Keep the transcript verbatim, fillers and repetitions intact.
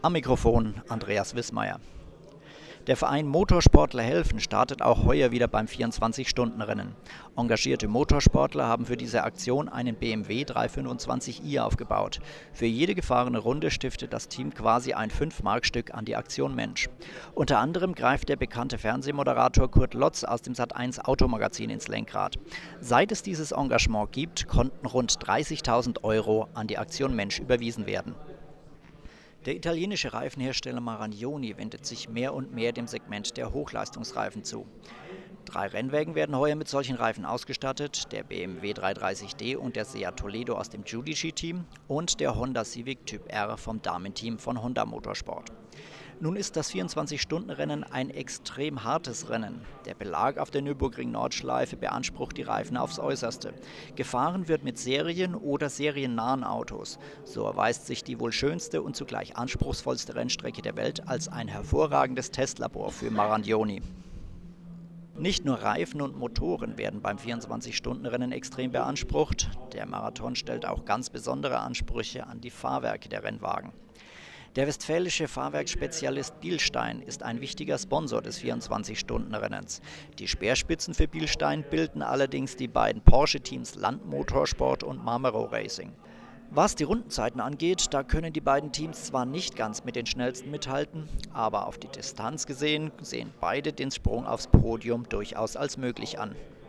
Am Mikrofon Andreas Wissmeier. Der Verein Motorsportler helfen startet auch heuer wieder beim vierundzwanzig-Stunden-Rennen. Engagierte Motorsportler haben für diese Aktion einen B M W dreihundertfünfundzwanzig i aufgebaut. Für jede gefahrene Runde stiftet das Team quasi ein fünf Mark Stück an die Aktion Mensch. Unter anderem greift der bekannte Fernsehmoderator Kurt Lotz aus dem Sat eins Automagazin ins Lenkrad. Seit es dieses Engagement gibt, konnten rund dreißigtausend Euro an die Aktion Mensch überwiesen werden. Der italienische Reifenhersteller Marignoni wendet sich mehr und mehr dem Segment der Hochleistungsreifen zu. Drei Rennwägen werden heuer mit solchen Reifen ausgestattet, der B M W dreihundertdreißig D und der Seat Toledo aus dem Giudici-Team und der Honda Civic Typ R vom Damenteam von Honda Motorsport. Nun ist das vierundzwanzig-Stunden-Rennen ein extrem hartes Rennen. Der Belag auf der Nürburgring-Nordschleife beansprucht die Reifen aufs Äußerste. Gefahren wird mit Serien- oder seriennahen Autos. So erweist sich die wohl schönste und zugleich anspruchsvollste Rennstrecke der Welt als ein hervorragendes Testlabor für Marignoni. Nicht nur Reifen und Motoren werden beim vierundzwanzig-Stunden-Rennen extrem beansprucht. Der Marathon stellt auch ganz besondere Ansprüche an die Fahrwerke der Rennwagen. Der westfälische Fahrwerksspezialist Bilstein ist ein wichtiger Sponsor des vierundzwanzig-Stunden-Rennens. Die Speerspitzen für Bilstein bilden allerdings die beiden Porsche-Teams Land Motorsport und Marmero Racing. Was die Rundenzeiten angeht, da können die beiden Teams zwar nicht ganz mit den schnellsten mithalten, aber auf die Distanz gesehen sehen beide den Sprung aufs Podium durchaus als möglich an.